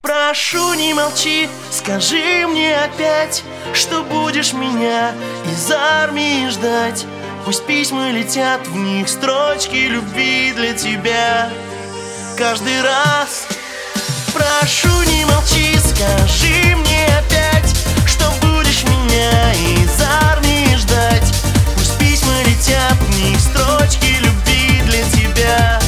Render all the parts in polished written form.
Прошу, не молчи, скажи мне опять, что будешь меня из армии ждать. Пусть письма летят, в них строчки любви для тебя. Каждый раз прошу, не молчи, скажи мне опять, что будешь меня из армии ждать. Пусть письма летят, в них строчки любви для тебя.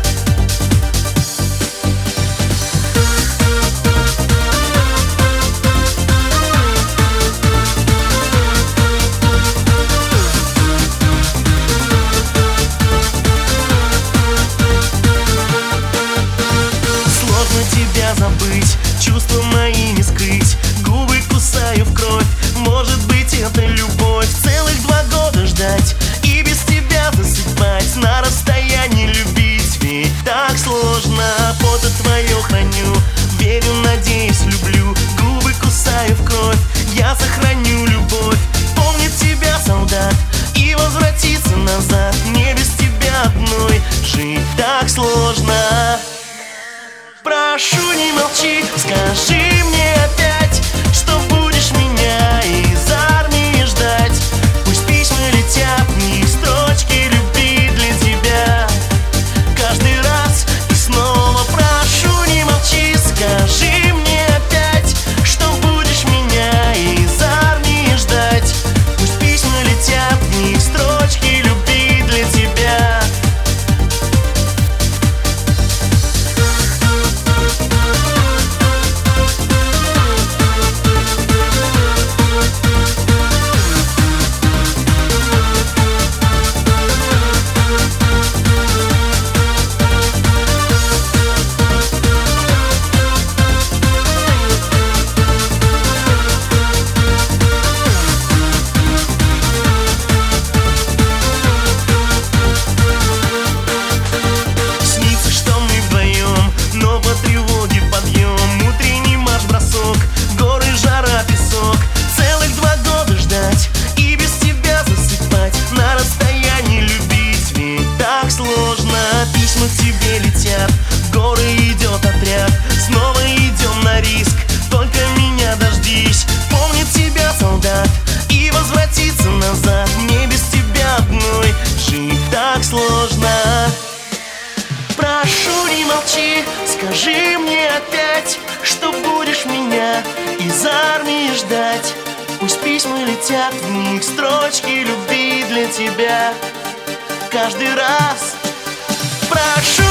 Тебя забыть, чувства мои не скрыть, губы кусаю в кровь, может быть это любовь. Целых 2 года ждать и без тебя засыпать, на расстоянии любить, ведь так сложно. Фото твое храню, верю, надеюсь, люблю, губы кусаю в кровь, я сохраню любовь. Помнит тебя солдат и возвратиться назад, мне без тебя одной жить так сложно. Прошу, не молчи, скажи мне опять, что будешь меня из армии ждать. Пусть письма летят, в них строчки любви для тебя. Каждый раз и снова прошу, не молчи, скажи мне опять, что будешь меня из армии ждать. Пусть письма летят, в них строчки любви для тебя. Письма к тебе летят, в горы идет отряд, снова идем на риск, только меня дождись. Помнит тебя солдат и возвратиться назад, мне без тебя одной жить так сложно. Прошу, не молчи, скажи мне опять, что будешь меня из армии ждать. Пусть письма летят, в них строчки любви для тебя. Каждый раз прошу.